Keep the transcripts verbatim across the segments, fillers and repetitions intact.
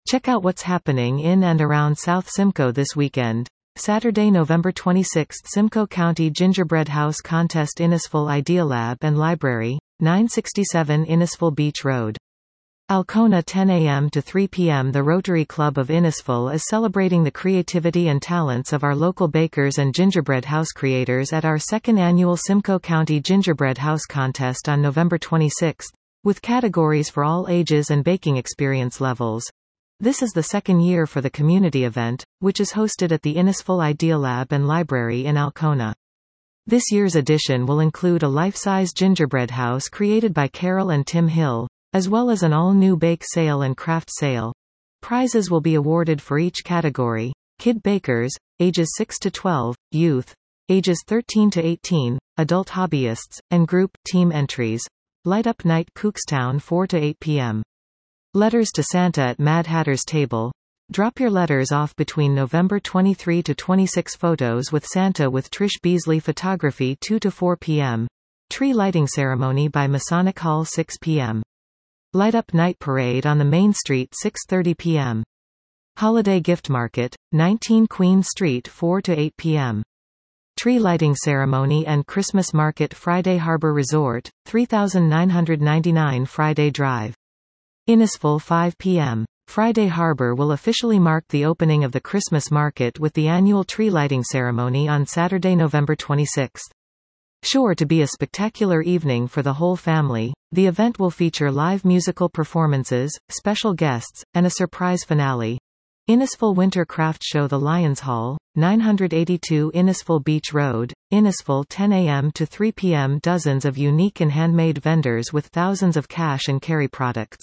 Check out what's happening in and around South Simcoe this weekend. Saturday, November twenty-sixth, Simcoe County Gingerbread House Contest, Innisfil Idealab and Library, nine sixty-seven Innisfil Beach Road, Alcona, ten a m to three p m The Rotary Club of Innisfil is celebrating the creativity and talents of our local bakers and gingerbread house creators at our second annual Simcoe County Gingerbread House Contest on November twenty-sixth, with categories for all ages and baking experience levels. This is the second year for the community event, which is hosted at the Innisfil Idealab and Library in Alcona. This year's edition will include a life-size gingerbread house created by Carol and Tim Hill, as well as an all-new bake sale and craft sale. Prizes will be awarded for each category: kid bakers, ages six to twelve, youth, ages thirteen to eighteen, adult hobbyists, and group, team entries. Light Up Night, Cookstown, four to eight p m Letters to Santa at Mad Hatter's Table. Drop your letters off between November twenty-third to twenty-sixth. Photos with Santa with Trish Beasley Photography, two to four p m Tree lighting ceremony by Masonic Hall, six p m Light Up Night Parade on the Main Street, six thirty p m Holiday Gift Market, nineteen Queen Street, four to eight p m Tree lighting ceremony and Christmas market, Friday Harbor Resort, three thousand nine hundred ninety-nine Friday Drive, Innisfil, five p m Friday Harbor will officially mark the opening of the Christmas market with the annual tree lighting ceremony on Saturday, November twenty-sixth. Sure to be a spectacular evening for the whole family, the event will feature live musical performances, special guests, and a surprise finale. Innisfil Winter Craft Show, The Lions Hall, nine eighty-two Innisfil Beach Road, Innisfil, ten a m to three p m Dozens of unique and handmade vendors with thousands of cash and carry products.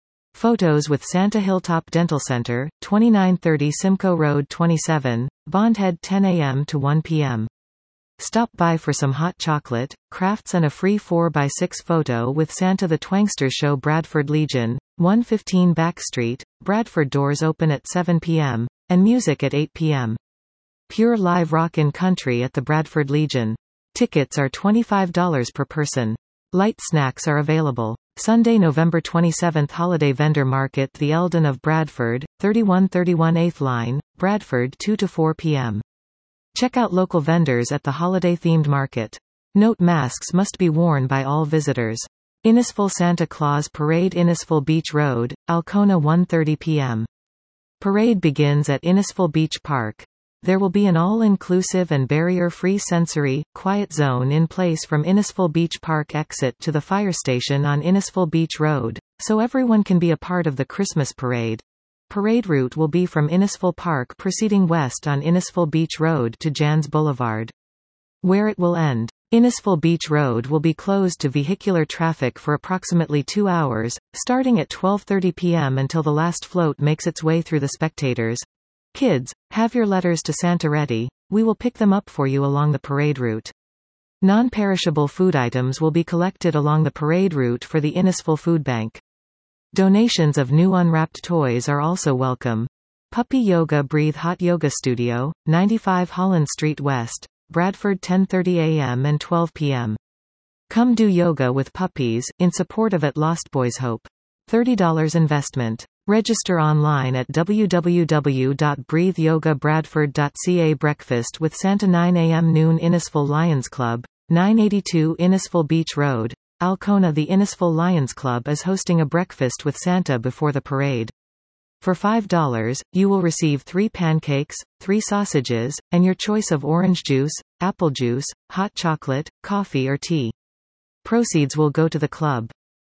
Photos with Santa Hilltop Dental Center, twenty-nine thirty Simcoe Road twenty-seven, Bondhead, ten a m to one p m Stop by for some hot chocolate, crafts and a free four by six photo with Santa. The Twangsters Show, Bradford Legion, one fifteen Back Street, Bradford. Doors open at seven p m and music at eight p m Pure live rock and country at the Bradford Legion. Tickets are twenty-five dollars per person. Light snacks are available. Sunday, November twenty-seventh, Holiday Vendor Market, The Eldon of Bradford, thirty-one thirty-one eighth Line, Bradford, two to four p m Check out local vendors at the holiday-themed market. Note: masks must be worn by all visitors. Innisfil Santa Claus Parade, Innisfil Beach Road, Alcona, one thirty p m Parade begins at Innisfil Beach Park. There will be an all-inclusive and barrier-free sensory, quiet zone in place from Innisfil Beach Park exit to the fire station on Innisfil Beach Road, so everyone can be a part of the Christmas parade. Parade route will be from Innisfil Park proceeding west on Innisfil Beach Road to Jans Boulevard, where it will end. Innisfil Beach Road will be closed to vehicular traffic for approximately two hours, starting at twelve thirty p m until the last float makes its way through the spectators. Kids, have your letters to Santa ready. We will pick them up for you along the parade route. Non-perishable food items will be collected along the parade route for the Innisfil Food Bank. Donations of new unwrapped toys are also welcome. Puppy Yoga Breathe Hot Yoga Studio, ninety-five Holland Street West, Bradford, ten thirty a m and twelve p m Come do yoga with puppies, in support of At Lost Boys Hope. thirty dollars investment. Register online at w w w dot breathe yoga bradford dot c a. Breakfast with Santa, nine a m noon Innisfil Lions Club, nine eighty-two Innisfil Beach Road, Alcona. The Innisfil Lions Club is hosting a breakfast with Santa before the parade. For five dollars, you will receive three pancakes, three sausages, and your choice of orange juice, apple juice, hot chocolate, coffee or tea. Proceeds will go to the club.